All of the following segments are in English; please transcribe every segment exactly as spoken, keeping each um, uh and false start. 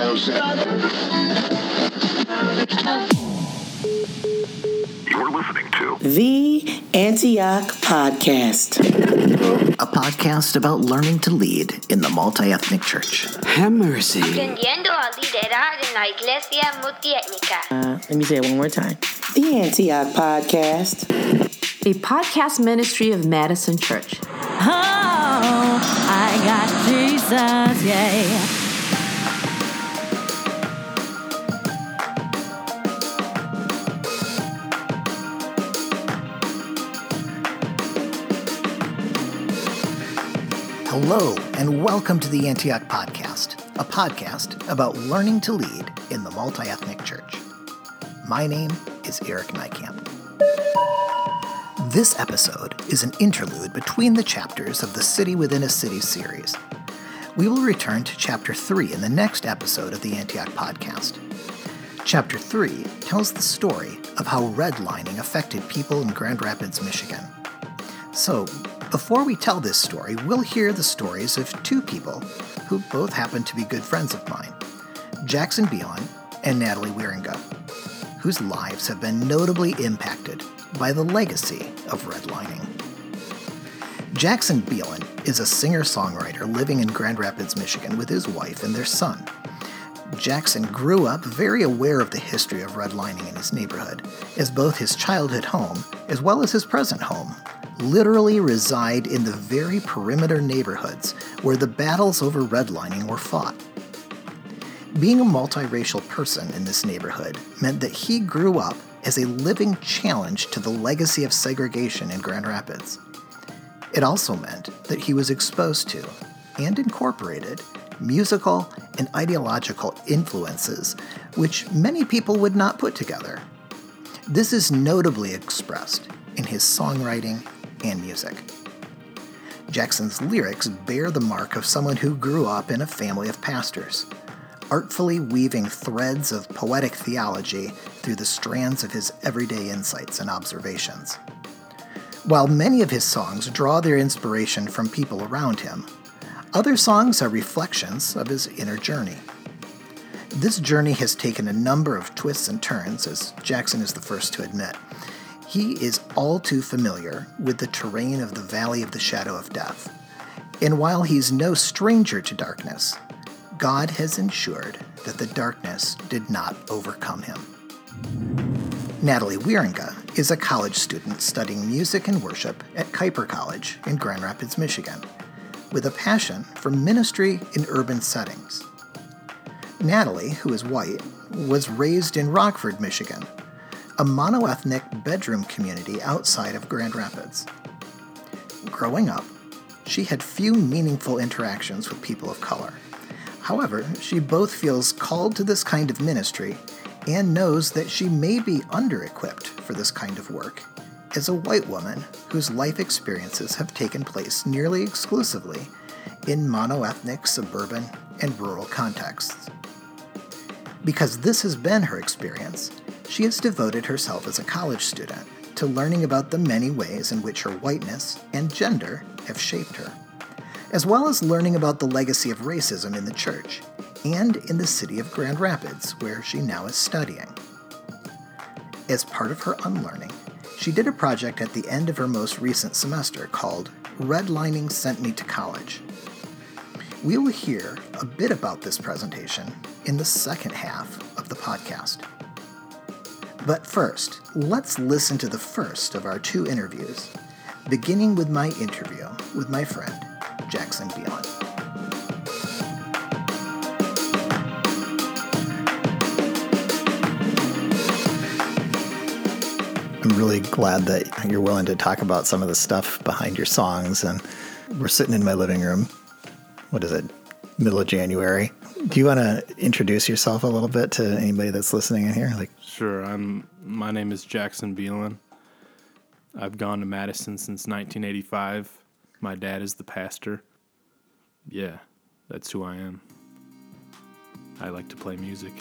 You're listening to The Antioch Podcast, a podcast about learning to lead in the multi-ethnic church. Have mercy. Aprendiendo a liderar en la iglesia multiétnica. Uh, let me say it one more time. The Antioch Podcast, a podcast ministry of Madison Church. Oh, I got Jesus, yeah. Hello, and welcome to the Antioch Podcast, a podcast about learning to lead in the multi-ethnic church. My name is Eric Nykamp. This episode is an interlude between the chapters of the City Within a City series. We will return to Chapter three in the next episode of the Antioch Podcast. Chapter three tells the story of how redlining affected people in Grand Rapids, Michigan. So, before we tell this story, we'll hear the stories of two people who both happen to be good friends of mine, Jackson Beelan and Natalie Wieringa, whose lives have been notably impacted by the legacy of redlining. Jackson Beelan is a singer-songwriter living in Grand Rapids, Michigan with his wife and their son. Jackson grew up very aware of the history of redlining in his neighborhood, as both his childhood home, as well as his present home, literally reside in the very perimeter neighborhoods where the battles over redlining were fought. Being a multiracial person in this neighborhood meant that he grew up as a living challenge to the legacy of segregation in Grand Rapids. It also meant that he was exposed to, and incorporated, musical and ideological influences which many people would not put together. This is notably expressed in his songwriting and music. Jackson's lyrics bear the mark of someone who grew up in a family of pastors, artfully weaving threads of poetic theology through the strands of his everyday insights and observations. While many of his songs draw their inspiration from people around him, other songs are reflections of his inner journey. This journey has taken a number of twists and turns, as Jackson is the first to admit. He is all too familiar with the terrain of the Valley of the Shadow of Death. And while he's no stranger to darkness, God has ensured that the darkness did not overcome him. Natalie Wieringa is a college student studying music and worship at Kuiper College in Grand Rapids, Michigan, with a passion for ministry in urban settings. Natalie, who is white, was raised in Rockford, Michigan, a monoethnic bedroom community outside of Grand Rapids. Growing up, she had few meaningful interactions with people of color. However, she both feels called to this kind of ministry and knows that she may be under-equipped for this kind of work as a white woman whose life experiences have taken place nearly exclusively in monoethnic, suburban, and rural contexts. Because this has been her experience, she has devoted herself as a college student to learning about the many ways in which her whiteness and gender have shaped her, as well as learning about the legacy of racism in the church and in the city of Grand Rapids, where she now is studying. As part of her unlearning, she did a project at the end of her most recent semester called Redlining Sent Me to College. We will hear a bit about this presentation in the second half of the podcast. But first, let's listen to the first of our two interviews, beginning with my interview with my friend, Jackson Beelan. I'm really glad that you're willing to talk about some of the stuff behind your songs, and we're sitting in my living room. What is it? Middle of January. Do you want to introduce yourself a little bit to anybody that's listening in here? Like, sure. I'm. My name is Jackson Beelan. I've gone to Madison since nineteen eighty-five. My dad is the pastor. Yeah, that's who I am. I like to play music.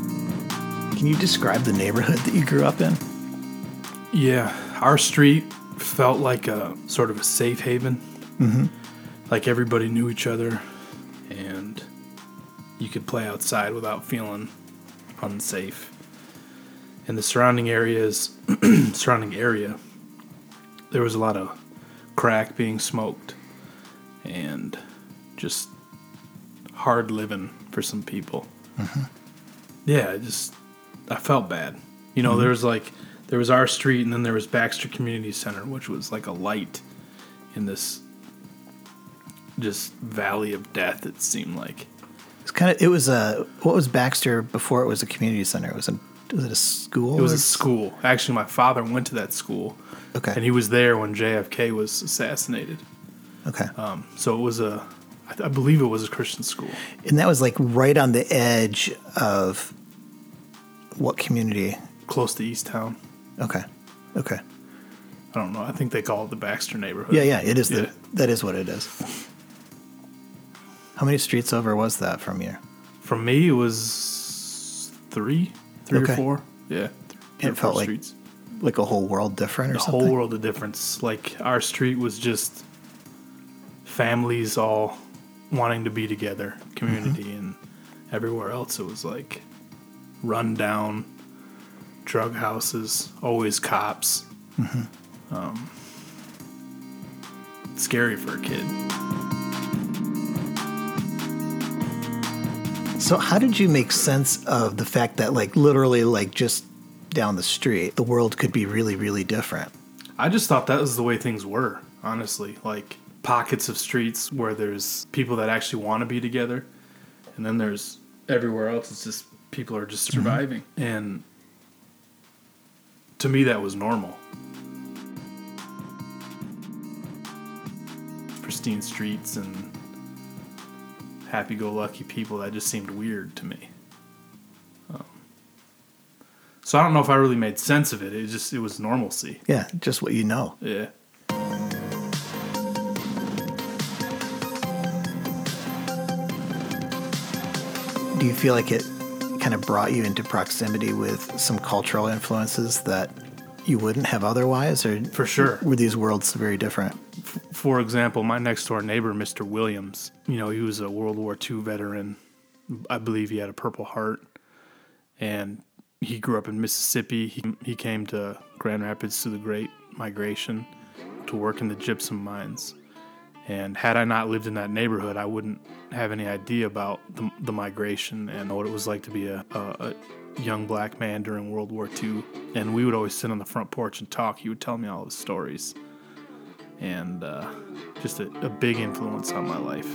Can you describe the neighborhood that you grew up in? Yeah, our street felt like a sort of a safe haven. Mm-hmm. Like everybody knew each other, and you could play outside without feeling unsafe. In the surrounding areas, surrounding area, there was a lot of crack being smoked, and just hard living for some people. Mm-hmm. Yeah, I just I felt bad. You know, mm-hmm. there was like there was our street, and then there was Baxter Community Center, which was like a light in this just valley of death. It seemed like it's kind of. It was a what was Baxter before it was a community center? It was a was it a school? It was a school. Actually, my father went to that school. Okay, and he was there when J F K was assassinated. Okay, um, so it was a. I, th- I believe it was a Christian school, and that was like right on the edge of what community? Close to East Town. Okay, okay. I don't know. I think they call it the Baxter neighborhood. Yeah, yeah, it is. Yeah. The, that is what it is. How many streets over was that from you? From me, it was three, three okay. or four. Yeah, three it felt like streets. like a whole world different, or the something. A whole world of difference. Like our street was just families all wanting to be together, community, mm-hmm. and everywhere else it was like run down, drug houses, always cops. Mm-hmm. Um, scary for a kid. So how did you make sense of the fact that, like, literally, like, just down the street, the world could be really, really different? I just thought that was the way things were, honestly. Like, pockets of streets where there's people that actually want to be together, and then there's everywhere else, it's just people are just surviving. Mm-hmm. And to me, that was normal. Pristine streets and happy-go-lucky people, that just seemed weird to me. Um, so I don't know if I really made sense of it. It just it was normalcy. Yeah, just what you know. Yeah. Do you feel like it kind of brought you into proximity with some cultural influences that you wouldn't have otherwise? Or for sure. Were these worlds very different? For example, my next door neighbor, Mister Williams, you know, he was a World War Two veteran. I believe he had a Purple Heart, and he grew up in Mississippi. He, he came to Grand Rapids through the Great Migration to work in the gypsum mines. And had I not lived in that neighborhood, I wouldn't have any idea about the, the migration and what it was like to be a, a, a young black man during World War Two. And we would always sit on the front porch and talk. He would tell me all the stories. And uh, just a, a big influence on my life.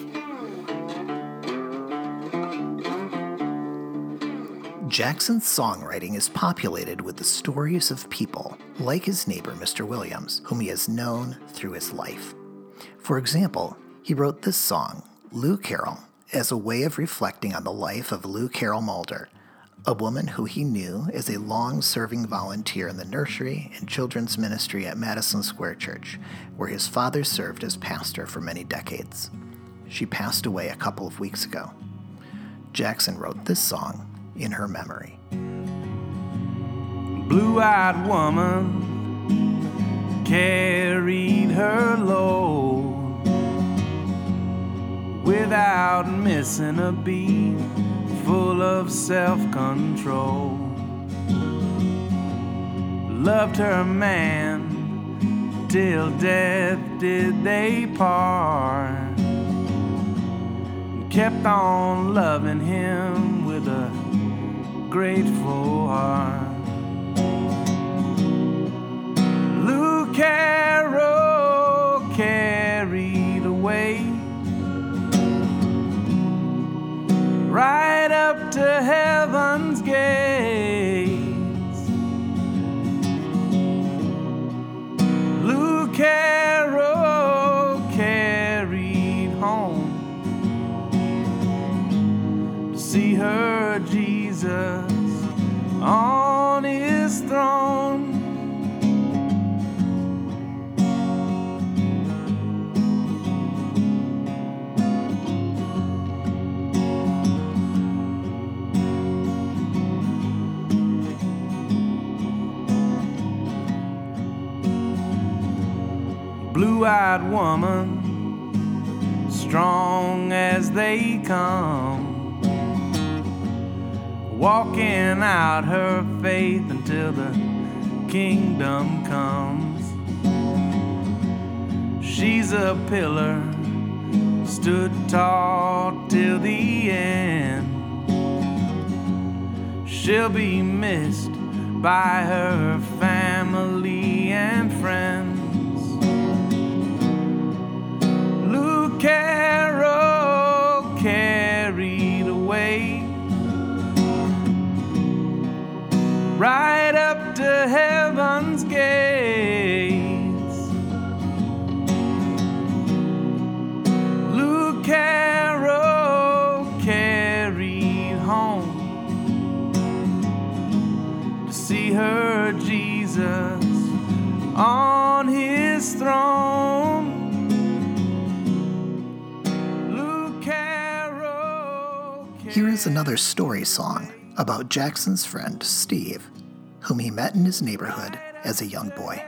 Jackson's songwriting is populated with the stories of people like his neighbor, Mister Williams, whom he has known through his life. For example, he wrote this song, Lou Carroll, as a way of reflecting on the life of Lou Carroll Mulder, a woman who he knew as a long-serving volunteer in the nursery and children's ministry at Madison Square Church, where his father served as pastor for many decades. She passed away a couple of weeks ago. Jackson wrote this song in her memory. Blue-eyed woman carried her load without missing a beat, full of self-control. Loved her man till death did they part, kept on loving him with a grateful heart. Lou Carroll carried away right up to heaven's gates. Lou Carroll carried home to see her Jesus on his throne. blue-eyed woman, strong as they come, walking out her faith until the kingdom comes. She's a pillar, stood tall till the end. She'll be missed by her family and friends. Luke Carroll carried away right up to heaven's gates. Luke Carroll carried home to see her Jesus on his throne. Luke Carroll. Here is another story song about Jackson's friend Steve, whom he met in his neighborhood as a young boy.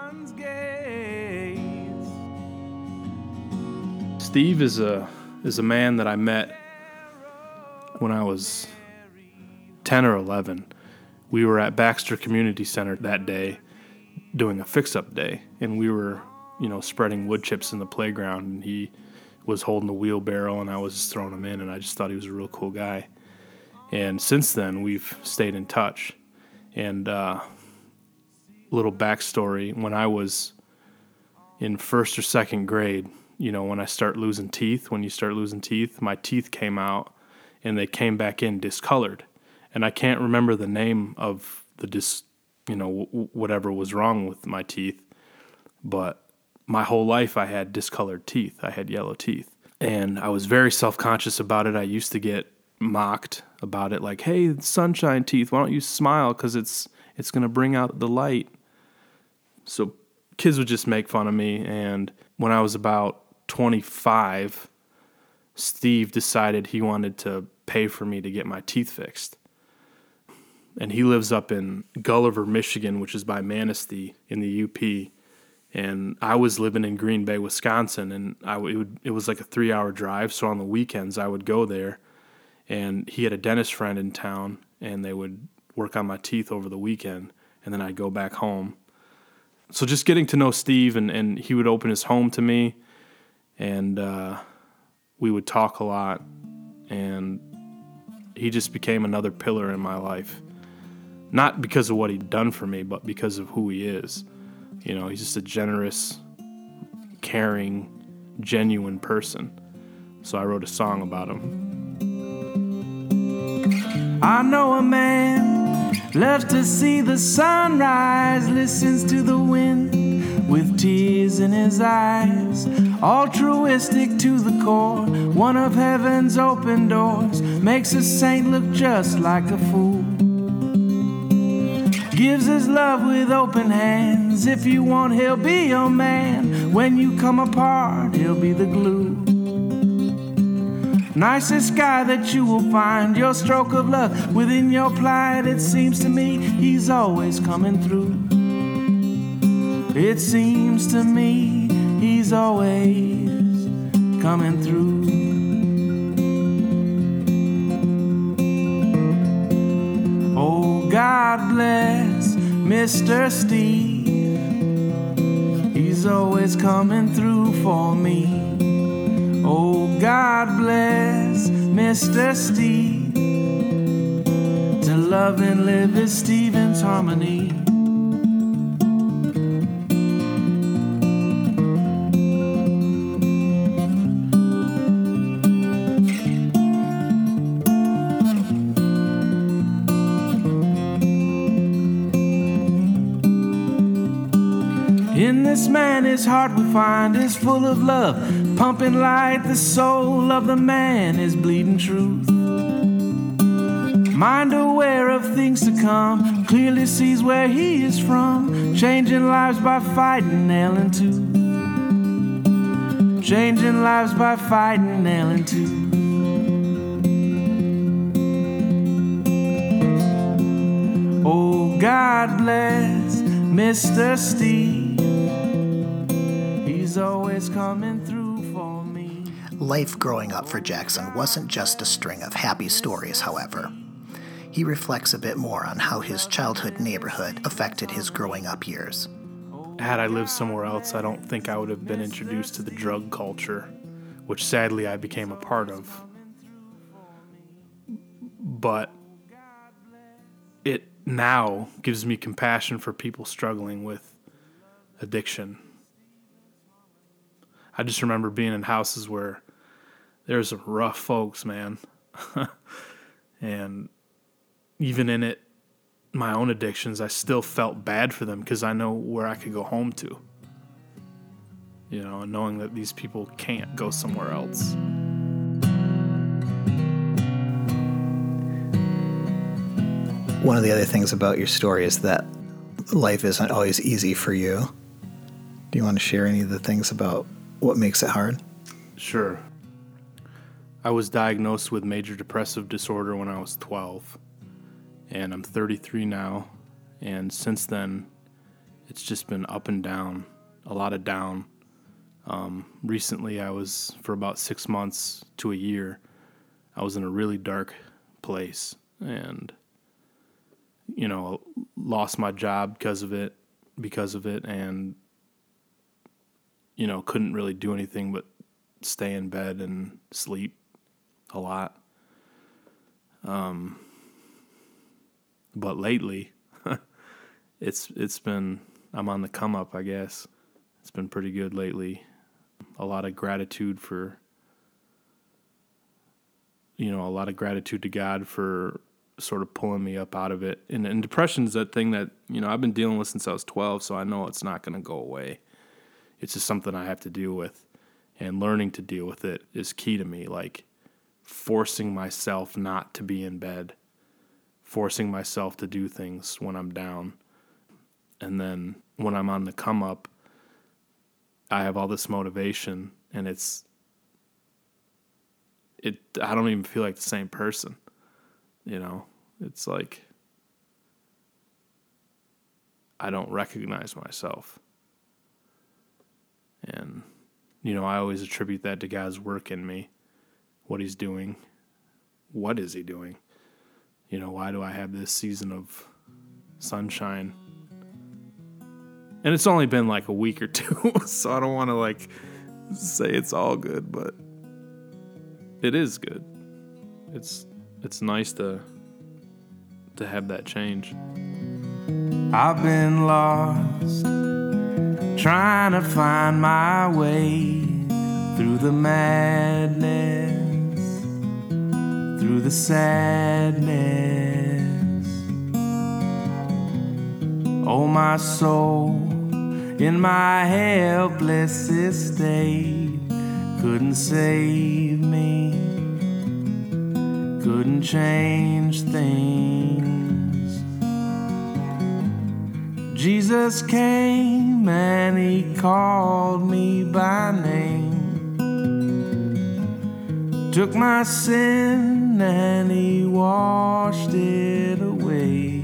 Steve is a is a man that I met when I was ten or eleven. We were at Baxter Community Center that day doing a fix-up day, and we were, you know, spreading wood chips in the playground, and he was holding the wheelbarrow, and I was just throwing him in, and I just thought he was a real cool guy. And since then, we've stayed in touch. And uh, little backstory, when I was in first or second grade, you know, when I start losing teeth, when you start losing teeth, my teeth came out, and they came back in discolored. And I can't remember the name of the dis, you know, w- whatever was wrong with my teeth, but my whole life I had discolored teeth. I had yellow teeth, and I was very self-conscious about it. I used to get mocked about it, like, "Hey, sunshine teeth, why don't you smile? Because it's it's gonna bring out the light." So kids would just make fun of me. And when I was about twenty-five, Steve decided he wanted to pay for me to get my teeth fixed. And he lives up in Gulliver, Michigan, which is by Manistee in the U P. And I was living in Green Bay, Wisconsin, and I it, would, it was like a three-hour drive. So on the weekends, I would go there, and he had a dentist friend in town, and they would work on my teeth over the weekend, and then I'd go back home. So just getting to know Steve, and, and he would open his home to me, and uh, we would talk a lot, and he just became another pillar in my life. Not because of what he'd done for me, but because of who he is. You know, he's just a generous, caring, genuine person. So I wrote a song about him. I know a man loves to see the sunrise, listens to the wind with tears in his eyes, altruistic to the core, one of heaven's open doors, makes a saint look just like a fool. Gives his love with open hands. If you want, he'll be your man. When you come apart, he'll be the glue. Nicest guy that you will find. Your stroke of luck within your plight. It seems to me he's always coming through. It seems to me he's always coming through. Oh, God bless Mister Steve. He's always coming through for me. Oh, God bless Mister Steve. To love and live is Stephen's harmony. In this man, his heart we find is full of love, pumping light. The soul of the man is bleeding truth. Mind aware of things to come, clearly sees where he is from, changing lives by fighting nail and tooth. Changing lives by fighting nail and tooth. Oh, God bless Mister Steve. He's always coming through for me. Life growing up for Jackson wasn't just a string of happy stories, however. He reflects a bit more on how his childhood neighborhood affected his growing up years. Had I lived somewhere else, I don't think I would have been introduced to the drug culture, which sadly I became a part of. But it now gives me compassion for people struggling with addiction. I just remember being in houses where there's some rough folks, man. And even in it, my own addictions, I still felt bad for them because I know where I could go home to. You know, and knowing that these people can't go somewhere else. One of the other things about your story is that life isn't always easy for you. Do you want to share any of the things about what makes it hard? Sure. I was diagnosed with major depressive disorder when I was twelve, and I'm thirty-three now, and since then, it's just been up and down, a lot of down. Um, recently, I was, for about six months to a year, I was in a really dark place, and, you know, lost my job because of it, because of it, and, you know, couldn't really do anything but stay in bed and sleep a lot. Um, but lately, it's it's been, I'm on the come up, I guess. It's been pretty good lately. A lot of gratitude for, you know, a lot of gratitude to God for sort of pulling me up out of it. And, and depression is that thing that, you know, I've been dealing with since I was twelve, so I know it's not going to go away. It's just something I have to deal with. And learning to deal with it is key to me, like forcing myself not to be in bed, forcing myself to do things when I'm down. And then when I'm on the come up, I have all this motivation, and it's, it, I don't even feel like the same person, you know? It's like, I don't recognize myself. And, you know, I always attribute that to God's work in me, what he's doing. What is he doing? You know, why do I have this season of sunshine? And it's only been like a week or two, so I don't want to like say it's all good, but it is good. It's it's nice to to have that change. I've been lost, trying to find my way through the madness, through the sadness. Oh, my soul, in my helpless estate, couldn't save me, couldn't change things. Jesus came and he called me by name, took my sin and he washed it away.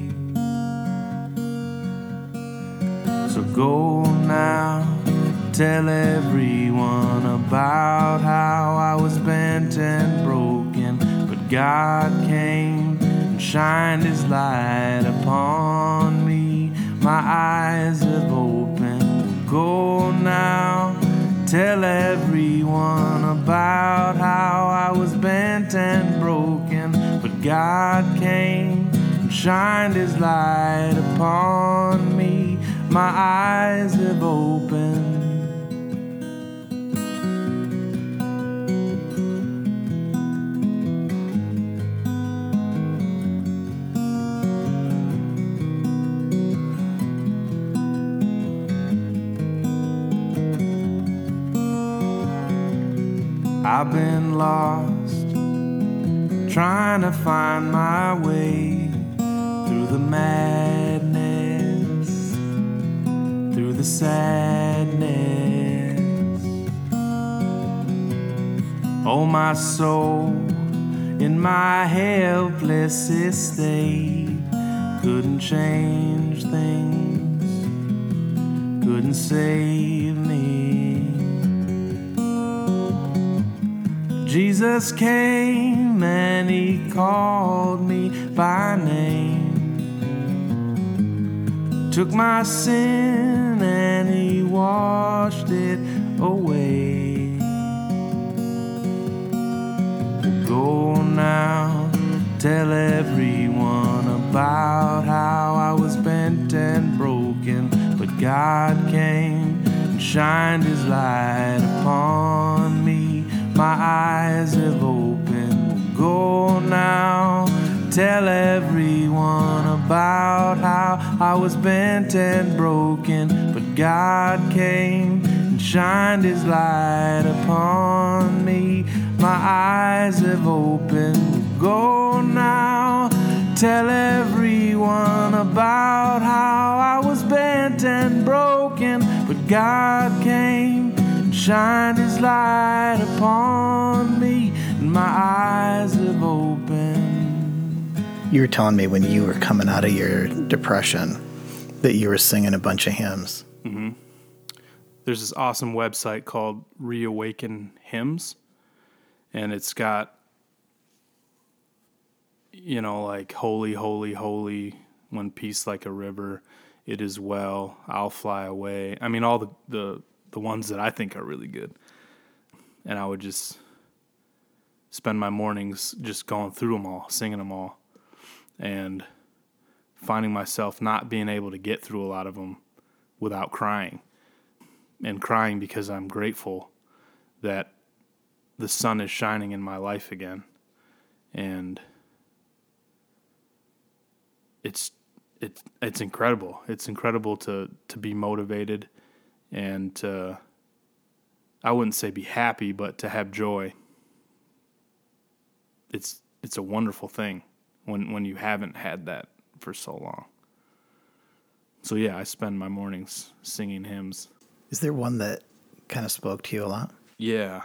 So go now, tell everyone about how I was bent and broken, but God came and shined his light upon me. My eyes have opened. Go now, tell everyone about how I was bent and broken, but God came and shined his light upon me. My eyes have opened. I've been lost, trying to find my way through the madness, through the sadness. Oh, my soul, in my helpless estate, couldn't change things, couldn't save me, Jesus came and he called me by name, took my sin and he washed it away. Go now, tell everyone about how I was bent and broken, but God came and shined his light upon me. My eyes have opened. Go now, tell everyone about how I was bent and broken, but God came and shined his light upon me. My eyes have opened. Go now, tell everyone about how I was bent and broken, but God came and shined his light upon me, and my eyes have opened. You were telling me when you were coming out of your depression that you were singing a bunch of hymns. Mm-hmm. There's this awesome website called Reawaken Hymns, and it's got, you know, like Holy, Holy, Holy, When Peace Like a River, It Is Well, I'll Fly Away. I mean, all the, the, the ones that I think are really good. And I would just spend my mornings just going through them all, singing them all, and finding myself not being able to get through a lot of them without crying. And crying because I'm grateful that the sun is shining in my life again. And it's it's it's incredible. It's incredible to, to be motivated and to, I wouldn't say be happy, but to have joy. It's it's a wonderful thing when, when you haven't had that for so long. So yeah, I spend my mornings singing hymns. Is there one that kind of spoke to you a lot? Yeah.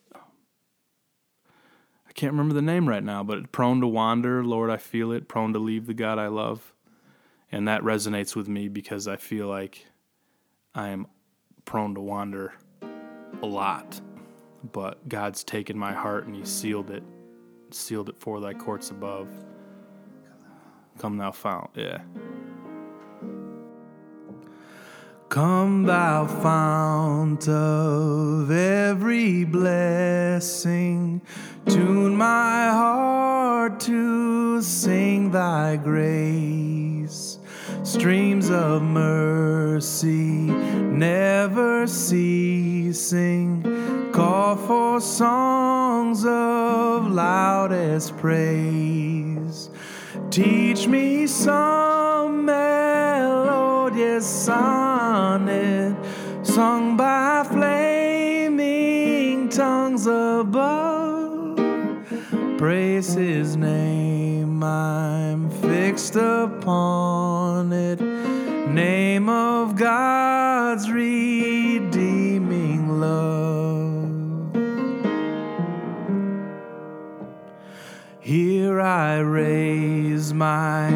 I can't remember the name right now, but Prone to Wander, Lord, I Feel It, Prone to Leave the God I Love. And that resonates with me because I feel like I am prone to wander a lot. But God's taken my heart and he sealed it, sealed it for thy courts above. Come thou fount, yeah. Come thou fount of every blessing, tune my heart to sing thy grace. Streams of mercy never ceasing, call for songs of loudest praise. Teach me some melodious sonnet sung by flaming tongues above. Praise his name, I'm fixed upon it, name of God's redeeming love. Here I raise my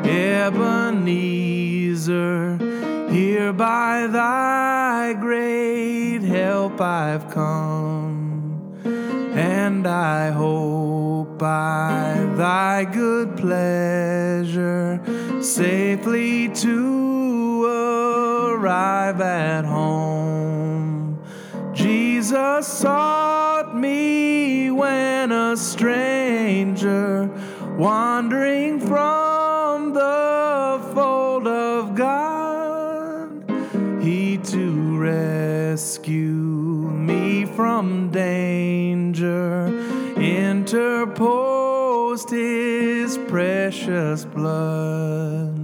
Ebenezer, here by thy great help I've come, and I hope by thy good pleasure safely to arrive at home. Jesus sought me when a stranger, wandering from the fold of God, he to rescue me from danger interposed his precious blood.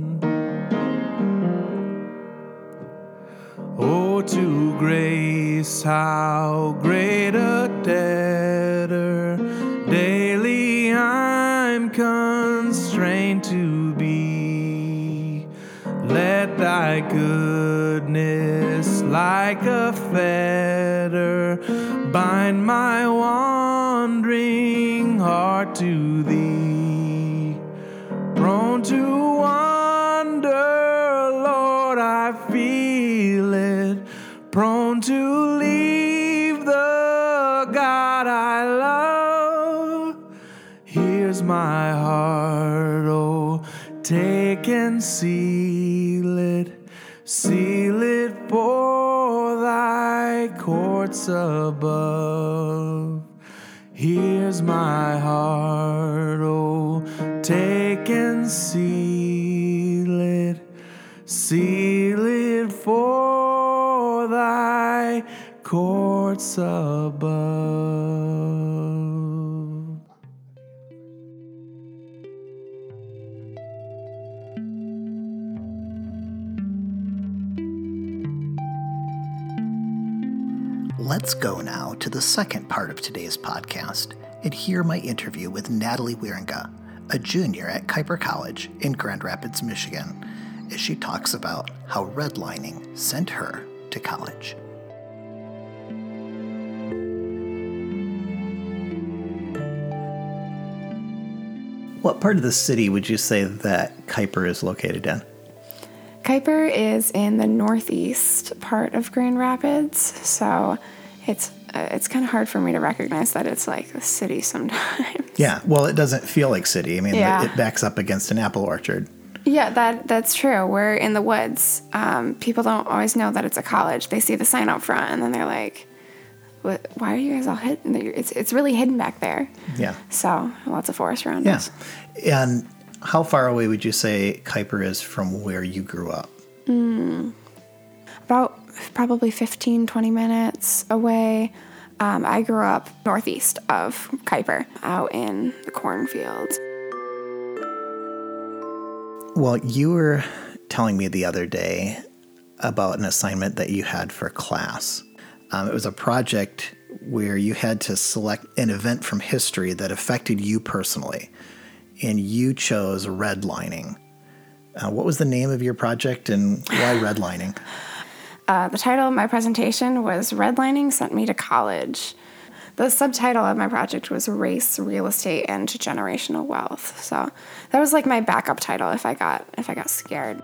Oh, to grace, how great a debtor daily I'm constrained to be. Let thy goodness like a fetter bind my wandering heart to thee. Prone to wander, Lord, I feel it. Prone to leave the God I love. my heart, oh, take and seal it, seal it for thy courts above. Here's my heart, oh, take and seal it, seal it for thy courts above. Let's go now to the second part of today's podcast and hear my interview with Natalie Wieringa, a junior at Kuiper College in Grand Rapids, Michigan, as she talks about how redlining sent her to college. What part of the city would you say that Kuiper is located in? Kuiper is in the northeast part of Grand Rapids, so it's uh, it's kind of hard for me to recognize that it's like a city sometimes. Yeah, well, it doesn't feel like city. I mean, Yeah. it backs up against an apple orchard. Yeah, that that's true. We're in the woods. Um, people don't always know that it's a college. They see the sign out front, and then they're like, "What? Why are you guys all hidden? It's it's really hidden back there." Yeah. So lots of forest around Yeah. us. And how far away would you say Kuiper is from where you grew up? Mm, about probably fifteen, twenty minutes away. Um, I grew up northeast of Kuiper, out in the cornfields. Well, you were telling me the other day about an assignment that you had for class. Um, it was a project where you had to select an event from history that affected you personally, and you chose redlining. Uh, what was the name of your project and why redlining? Uh, the title of my presentation was Redlining Sent Me to College. The subtitle of my project was Race, Real Estate, and Generational Wealth. So that was like my backup title if I got if I got scared.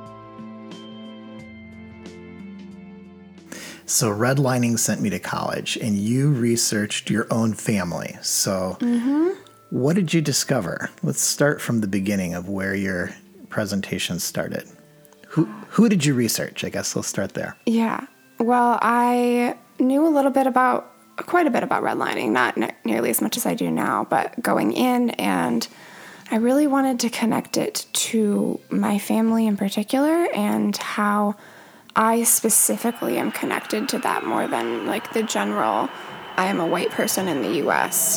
So redlining sent me to college, and you researched your own family. So Mm-hmm. what did you discover? Let's start from the beginning of where your presentation started. Who who did you research? I guess let's start there. Yeah. Well, I knew a little bit about, quite a bit about redlining, not ne- nearly as much as I do now, but going in, and I really wanted to connect it to my family in particular and how I specifically am connected to that more than like the general, I am a white person in the U S.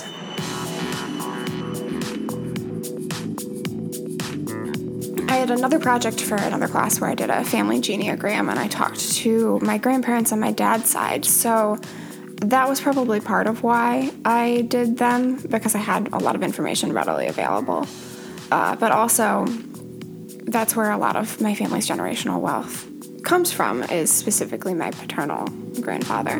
I had another project for another class where I did a family genealogram, and I talked to my grandparents on my dad's side. So that was probably part of why I did them, because I had a lot of information readily available. Uh, but also, that's where a lot of my family's generational wealth comes from, is specifically my paternal grandfather.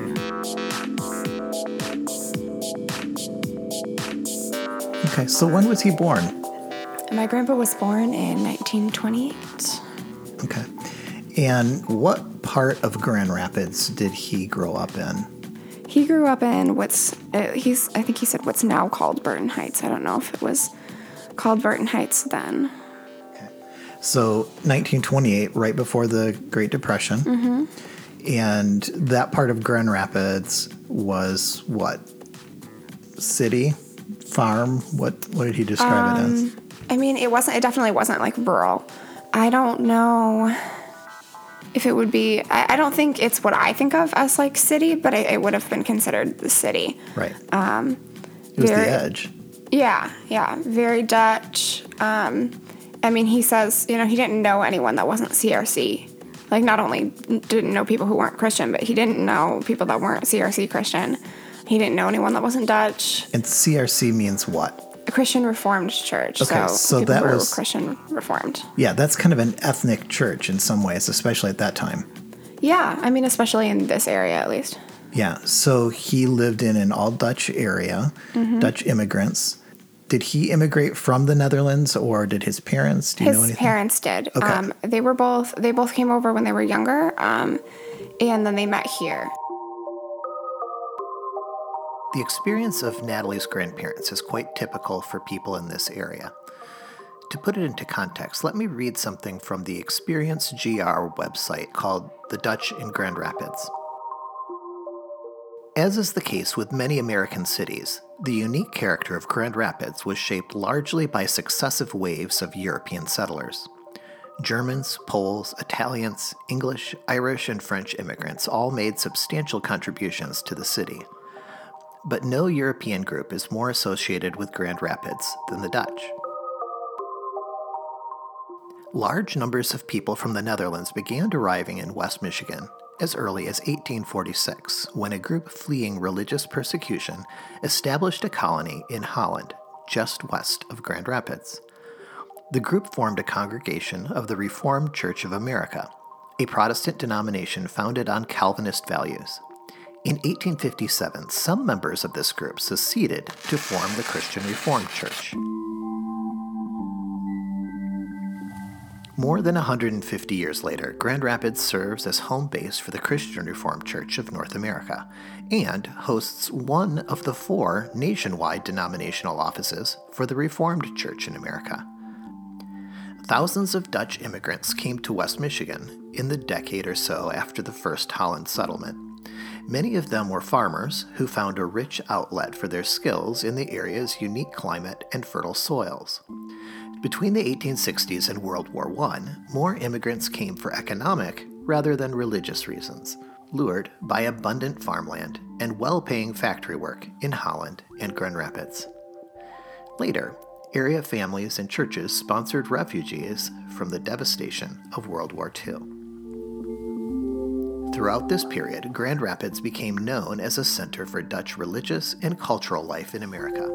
Okay, so when was he born? My grandpa was born in nineteen twenty-eight. Okay. And what part of Grand Rapids did he grow up in? He grew up in what's, uh, he's, I think he said what's now called Burton Heights. I don't know if it was called Burton Heights then. Okay. So nineteen twenty-eight, right before the Great Depression. Mm-hmm. And that part of Grand Rapids was what? City? Farm? What What did he describe Um, it as? I mean, it wasn't, it definitely wasn't like rural. I don't know if it would be, I, I don't think it's what I think of as like city, but it, it would have been considered the city. Right. Um, It was very- the edge. Yeah, yeah, very Dutch. Um, I mean, he says, you know, he didn't know anyone that wasn't C R C. Like, not only didn't know people who weren't Christian, but he didn't know people that weren't C R C Christian. He didn't know anyone that wasn't Dutch. And C R C means what? A Christian Reformed church. Okay, so, so people that who were was- Christian Reformed. Yeah, that's kind of an ethnic church in some ways, especially at that time. Yeah, I mean, especially in this area, at least. Yeah, so he lived in an all-Dutch area, Mhm. Dutch immigrants. Did he immigrate from the Netherlands, or did his parents? Do you His know anything? parents did. Okay. Um, they were both. They both came over when they were younger, um, and then they met here. The experience of Natalie's grandparents is quite typical for people in this area. To put it into context, let me read something from the Experience G R website called The Dutch in Grand Rapids. As is the case with many American cities, the unique character of Grand Rapids was shaped largely by successive waves of European settlers. Germans, Poles, Italians, English, Irish, and French immigrants all made substantial contributions to the city. But no European group is more associated with Grand Rapids than the Dutch. Large numbers of people from the Netherlands began arriving in West Michigan as early as eighteen forty-six, when a group fleeing religious persecution established a colony in Holland, just west of Grand Rapids. The group formed a congregation of the Reformed Church of America, a Protestant denomination founded on Calvinist values. In eighteen fifty-seven, some members of this group seceded to form the Christian Reformed Church. More than one hundred fifty years later, Grand Rapids serves as home base for the Christian Reformed Church of North America and hosts one of the four nationwide denominational offices for the Reformed Church in America. Thousands of Dutch immigrants came to West Michigan in the decade or so after the first Holland settlement. Many of them were farmers who found a rich outlet for their skills in the area's unique climate and fertile soils. Between the eighteen sixties and World War One, more immigrants came for economic rather than religious reasons, lured by abundant farmland and well-paying factory work in Holland and Grand Rapids. Later, area families and churches sponsored refugees from the devastation of World War Two. Throughout this period, Grand Rapids became known as a center for Dutch religious and cultural life in America.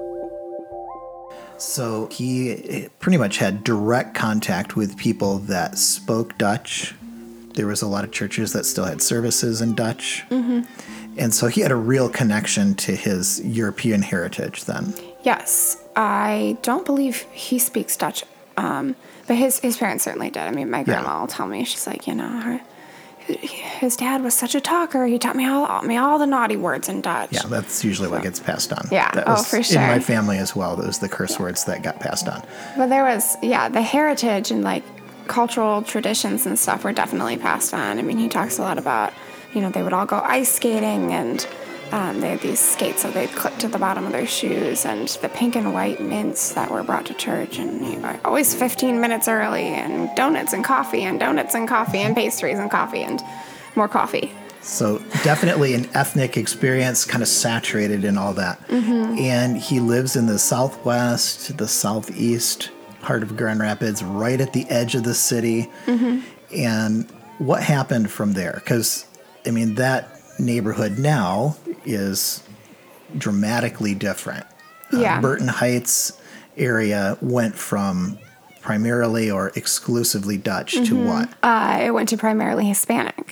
So he pretty much had direct contact with people that spoke Dutch. There was a lot of churches that still had services in Dutch. Mm-hmm. And so he had a real connection to his European heritage then. Yes. I don't believe he speaks Dutch, um, but his, his parents certainly did. I mean, my grandma Yeah. will tell me, she's like, you know, her, his dad was such a talker. He taught me all, me all the naughty words in Dutch. Yeah, that's usually what gets passed on. Yeah, that oh, was for sure. In my family as well, those the curse words that got passed on. But there was, yeah, the heritage and, like, cultural traditions and stuff were definitely passed on. I mean, he talks a lot about, you know, they would all go ice skating, and um, they had these skates that they'd clip to the bottom of their shoes, and the pink and white mints that were brought to church, and you know, always fifteen minutes early, and donuts and coffee, and donuts and coffee, and pastries and coffee, and more coffee. So definitely an ethnic experience, kind of saturated in all that. Mm-hmm. And he lives in the southwest, the southeast part of Grand Rapids, right at the edge of the city. Mm-hmm. And what happened from there? Because, I mean, that neighborhood now is dramatically different. Yeah. Uh, Burton Heights area went from primarily or exclusively Dutch mm-hmm. to what? Uh, it went to primarily Hispanic.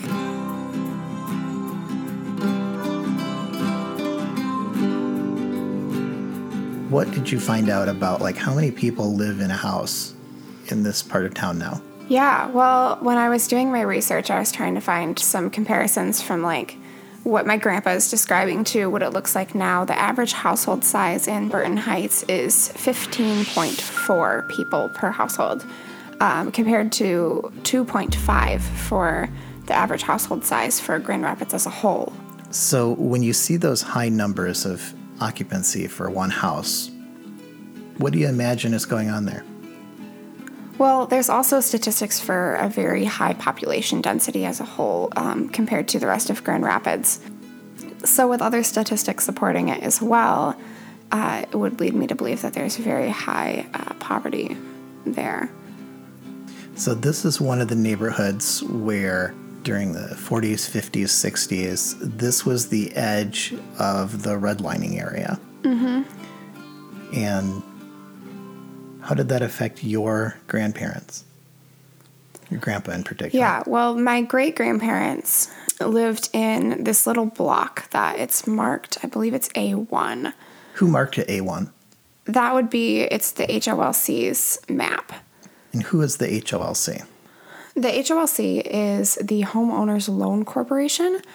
What did you find out about, like, how many people live in a house in this part of town now? Yeah, well, when I was doing my research, I was trying to find some comparisons from, like, what my grandpa is describing to what it looks like now. The average household size in Burton Heights is fifteen point four people per household, um, compared to two point five for the average household size for Grand Rapids as a whole. So when you see those high numbers of occupancy for one house, what do you imagine is going on there? Well, there's also statistics for a very high population density as a whole um, compared to the rest of Grand Rapids. So with other statistics supporting it as well, uh, it would lead me to believe that there's very high uh, poverty there. So this is one of the neighborhoods where during the forties, fifties, sixties, this was the edge of the redlining area. Mm-hmm. And how did that affect your grandparents? Your grandpa in particular? Yeah, well, my great-grandparents lived in this little block that it's marked, I believe it's A one. Who marked it A one? That would be, it's the H O L C's map. And who is the H O L C? The H O L C is the Homeowners Loan Corporation.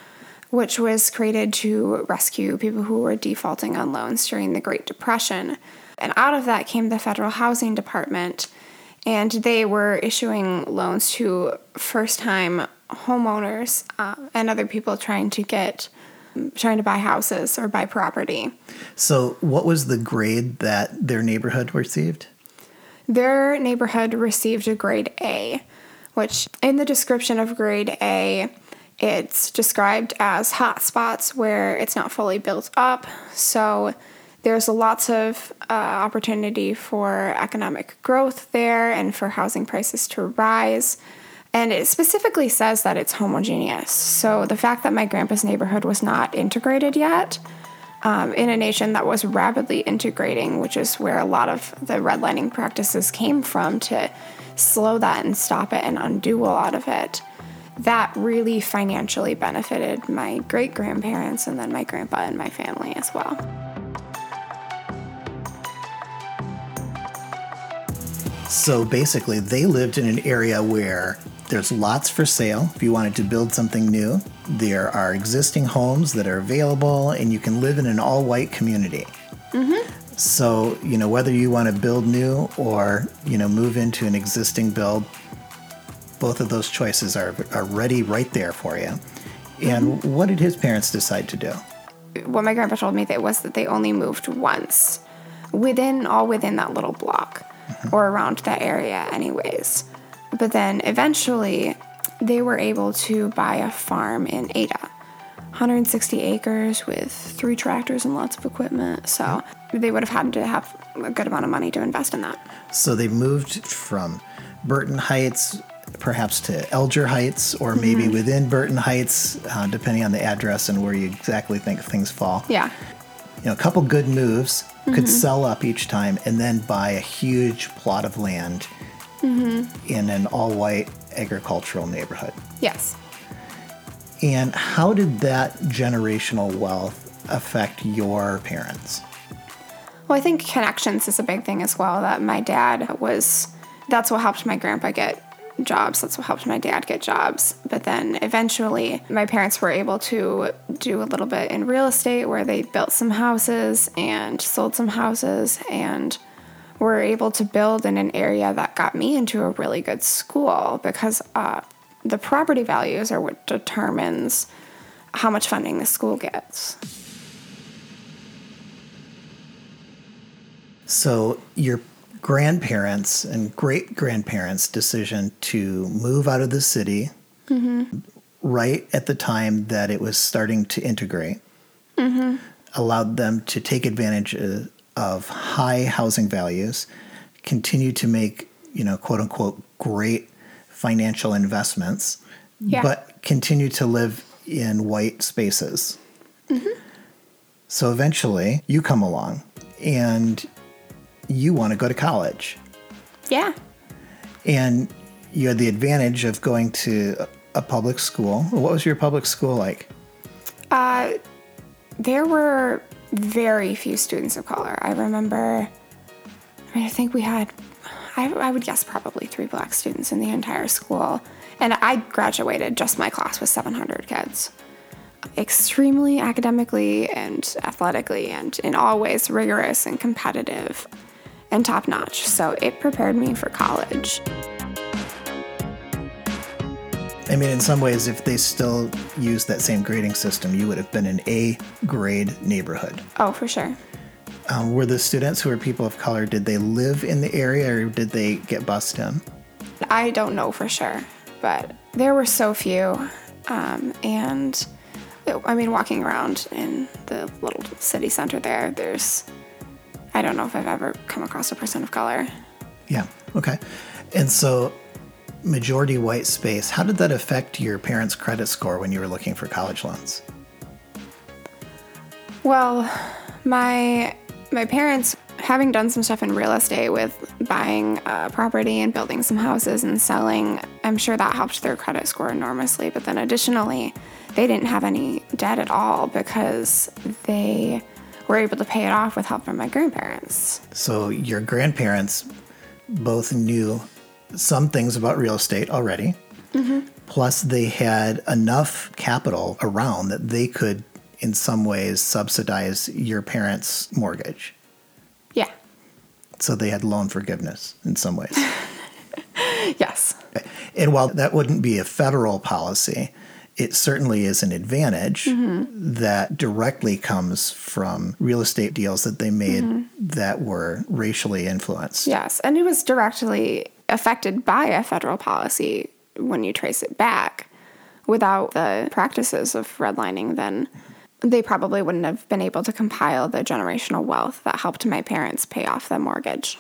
which was created to rescue people who were defaulting on loans during the Great Depression. And out of that came the Federal Housing Department, and they were issuing loans to first-time homeowners uh, and other people trying to get, trying to buy houses or buy property. So what was the grade that their neighborhood received? Their neighborhood received a grade A, which in the description of grade A, it's described as hot spots where it's not fully built up. So there's lots of uh, opportunity for economic growth there and for housing prices to rise. And it specifically says that it's homogeneous. So the fact that my grandpa's neighborhood was not integrated yet, um, in a nation that was rapidly integrating, which is where a lot of the redlining practices came from to slow that and stop it and undo a lot of it, that really financially benefited my great-grandparents and then my grandpa and my family as well. So basically, they lived in an area where there's lots for sale. If you wanted to build something new, there are existing homes that are available, and you can live in an all-white community. Mm-hmm. So, you know, whether you want to build new or, you know, move into an existing build, both of those choices are are ready right there for you. And mm-hmm. what did his parents decide to do? What my grandpa told me that was that they only moved once, within all within that little block, mm-hmm. or around that area anyways. But then eventually they were able to buy a farm in Ada, one hundred sixty acres with three tractors and lots of equipment. So they would have had to have a good amount of money to invest in that. So they moved from Burton Heights perhaps to Elger Heights, or maybe mm-hmm. within Burton Heights, uh, depending on the address and where you exactly think things fall. Yeah. You know, a couple good moves mm-hmm. could sell up each time and then buy a huge plot of land mm-hmm. in an all-white agricultural neighborhood. Yes. And how did that generational wealth affect your parents? Well, I think connections is a big thing as well. That my dad was, that's what helped my grandpa get jobs. That's what helped my dad get jobs. But then eventually my parents were able to do a little bit in real estate where they built some houses and sold some houses and were able to build in an area that got me into a really good school because uh, the property values are what determines how much funding the school gets. So your grandparents and great-grandparents' decision to move out of the city mm-hmm. right at the time that it was starting to integrate mm-hmm. allowed them to take advantage of, of high housing values, continue to make, you know, quote-unquote, great financial investments, yeah. but continue to live in white spaces. Mm-hmm. So eventually you come along and you want to go to college. Yeah. And you had the advantage of going to a public school. What was your public school like? Uh, there were very few students of color. I remember, I mean, I think we had, I, I would guess probably three black students in the entire school. And I graduated, just my class was seven hundred kids. Extremely academically and athletically and in all ways rigorous and competitive and top-notch. So it prepared me for college. I mean, in some ways, if they still used that same grading system, you would have been an A-grade neighborhood. Oh, for sure. Um, were the students who were people of color, did they live in the area or did they get bused in? I don't know for sure, but there were so few. Um, and, I mean, walking around in the little city center there, there's, I don't know if I've ever come across a person of color. Yeah, okay. And so, majority white space, how did that affect your parents' credit score when you were looking for college loans? Well, my my parents, having done some stuff in real estate with buying uh, property and building some houses and selling, I'm sure that helped their credit score enormously. But then additionally, they didn't have any debt at all because they were able to pay it off with help from my grandparents. So your grandparents both knew some things about real estate already, mm-hmm. Plus, they had enough capital around that they could, in some ways, subsidize your parents' mortgage. Yeah. So they had loan forgiveness in some ways. Yes. Okay. And while that wouldn't be a federal policy, it certainly is an advantage mm-hmm. that directly comes from real estate deals that they made mm-hmm. that were racially influenced. Yes, and it was directly affected by a federal policy when you trace it back. Without the practices of redlining, then they probably wouldn't have been able to compile the generational wealth that helped my parents pay off the mortgage.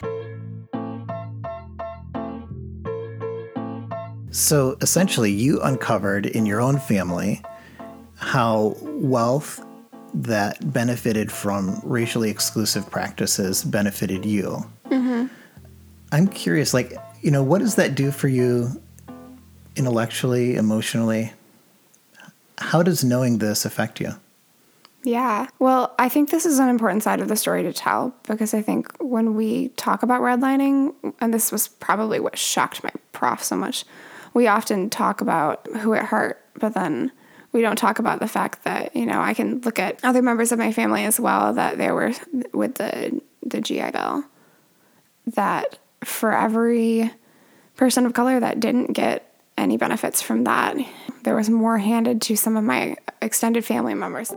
So essentially, you uncovered in your own family how wealth that benefited from racially exclusive practices benefited you. Mm-hmm. I'm curious, like, you know, what does that do for you intellectually, emotionally? How does knowing this affect you? Yeah. Well, I think this is an important side of the story to tell, because I think when we talk about redlining, and this was probably what shocked my prof so much, we often talk about who it hurt, but then we don't talk about the fact that, you know, I can look at other members of my family as well that they were with the, the G I Bill, that for every person of color that didn't get any benefits from that, there was more handed to some of my extended family members.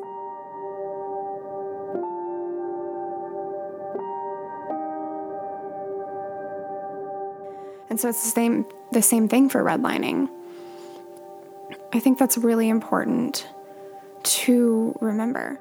And so it's the same the same thing for redlining. I think that's really important to remember.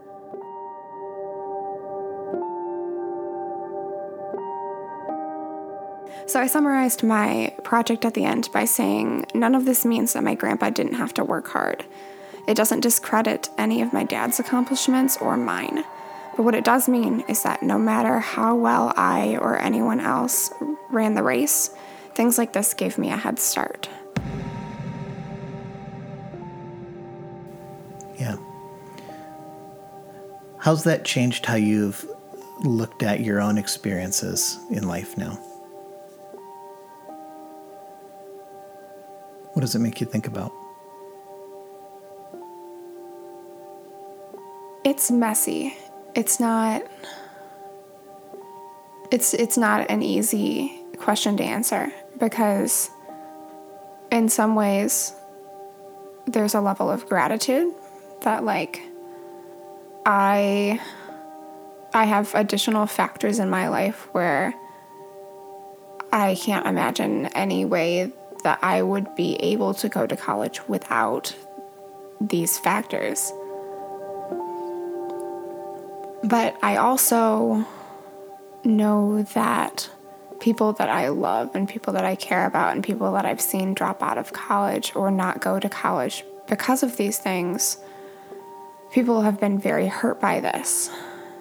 So I summarized my project at the end by saying, none of this means that my grandpa didn't have to work hard. It doesn't discredit any of my dad's accomplishments or mine. But what it does mean is that no matter how well I or anyone else ran the race, things like this gave me a head start. Yeah. How's that changed how you've looked at your own experiences in life now? What does it make you think about? It's messy. It's not it's it's not an easy question to answer, because in some ways there's a level of gratitude that, like, I I have additional factors in my life where I can't imagine any way that I would be able to go to college without these factors. But I also know that people that I love and people that I care about and people that I've seen drop out of college or not go to college because of these things, people have been very hurt by this.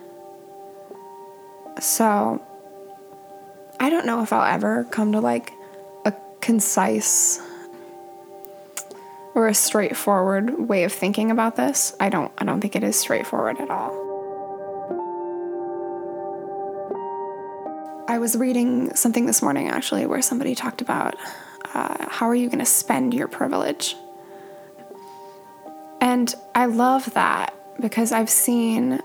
So I don't know if I'll ever come to like a concise or a straightforward way of thinking about this. I don't I don't think it is straightforward at all. I was reading something this morning, actually, where somebody talked about uh, how are you going to spend your privilege? And I love that, because I've seen,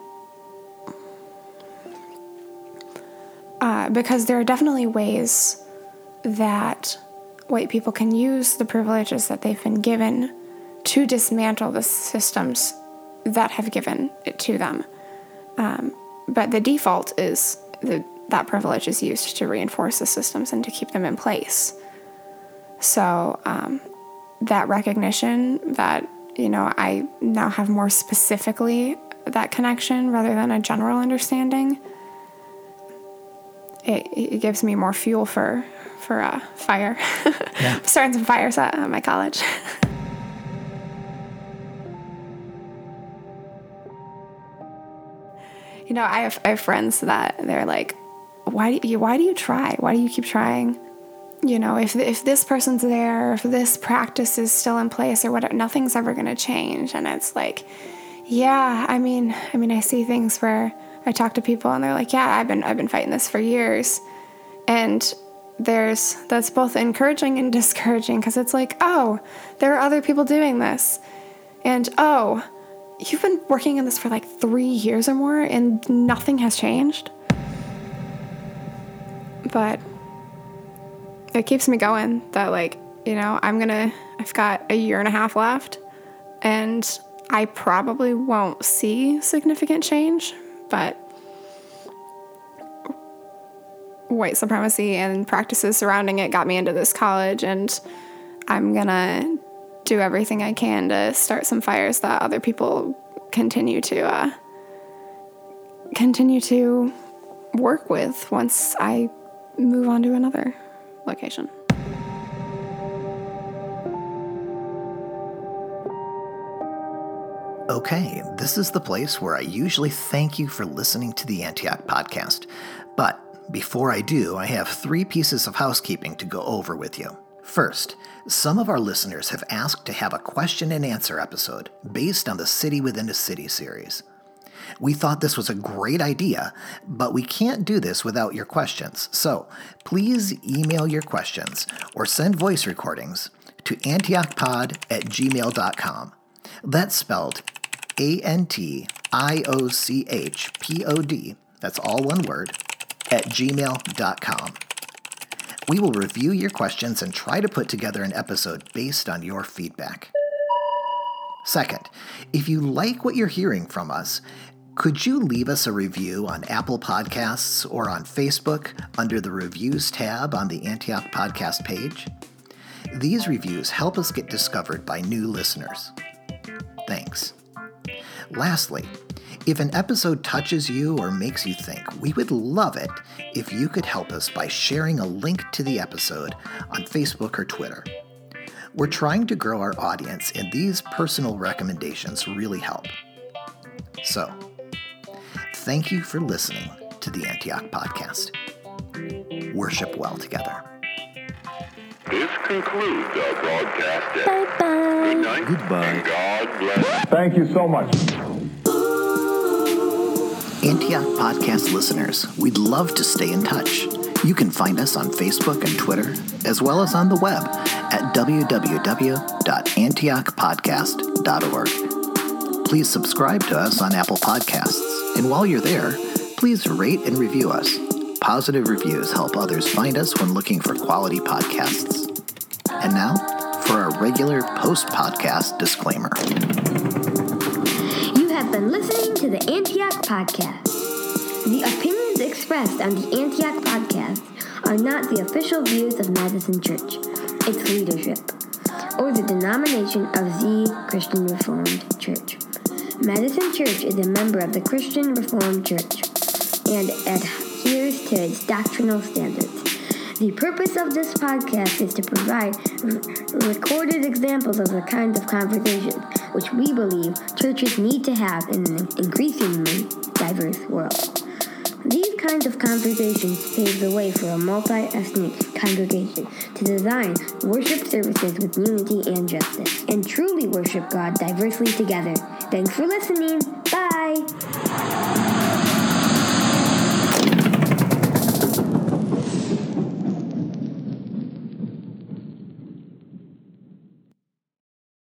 uh, because there are definitely ways that white people can use the privileges that they've been given to dismantle the systems that have given it to them. Um, but the default is the that privilege is used to reinforce the systems and to keep them in place. So um, that recognition that, you know, I now have more specifically that connection rather than a general understanding, it, it gives me more fuel for, for a fire. Yeah. Starting some fires at, at my college. You know, I have, I have friends that they're like, why do you, why do you try? Why do you keep trying? You know, if if this person's there, if this practice is still in place or whatever, nothing's ever going to change. And it's like, yeah, I mean, I mean, I see things where I talk to people and they're like, yeah, I've been, I've been fighting this for years. And there's that's both encouraging and discouraging, because it's like, oh, there are other people doing this. And oh, you've been working on this for like three years or more and nothing has changed. But it keeps me going that, like, you know, I'm gonna, I've got a year and a half left, and I probably won't see significant change, but white supremacy and practices surrounding it got me into this college, and I'm gonna do everything I can to start some fires that other people continue to uh, continue to work with once I move on to another location. Okay, this is the place where I usually thank you for listening to the Antioch Podcast. But before I do, I have three pieces of housekeeping to go over with you. First, some of our listeners have asked to have a question and answer episode based on the City Within a City series. We thought this was a great idea, but we can't do this without your questions. So please email your questions or send voice recordings to antiochpod at gmail dot com. That's spelled A N T I O C H P O D, that's all one word, at gmail dot com. We will review your questions and try to put together an episode based on your feedback. Second, if you like what you're hearing from us, could you leave us a review on Apple Podcasts or on Facebook under the Reviews tab on the Antioch Podcast page? These reviews help us get discovered by new listeners. Thanks. Lastly, if an episode touches you or makes you think, we would love it if you could help us by sharing a link to the episode on Facebook or Twitter. We're trying to grow our audience, and these personal recommendations really help. So, thank you for listening to the Antioch Podcast. Worship well together. This concludes our broadcast day. Bye-bye. Good night. Goodbye. And God bless. Thank you so much. Antioch Podcast listeners, we'd love to stay in touch. You can find us on Facebook and Twitter, as well as on the web at w w w dot antioch podcast dot org. Please subscribe to us on Apple Podcasts, and while you're there, please rate and review us. Positive reviews help others find us when looking for quality podcasts. And now, for our regular post-podcast disclaimer. You have been listening to the Antioch Podcast. The opinions expressed on the Antioch Podcast are not the official views of Madison Church, its leadership, or the denomination of the Christian Reformed Church. Madison Church is a member of the Christian Reformed Church and adheres to its doctrinal standards. The purpose of this podcast is to provide r- recorded examples of the kinds of conversations which we believe churches need to have in an increasingly diverse world. These kinds of conversations pave the way for a multi-ethnic congregation to design worship services with unity and justice, and truly worship God diversely together. Thanks for listening. Bye!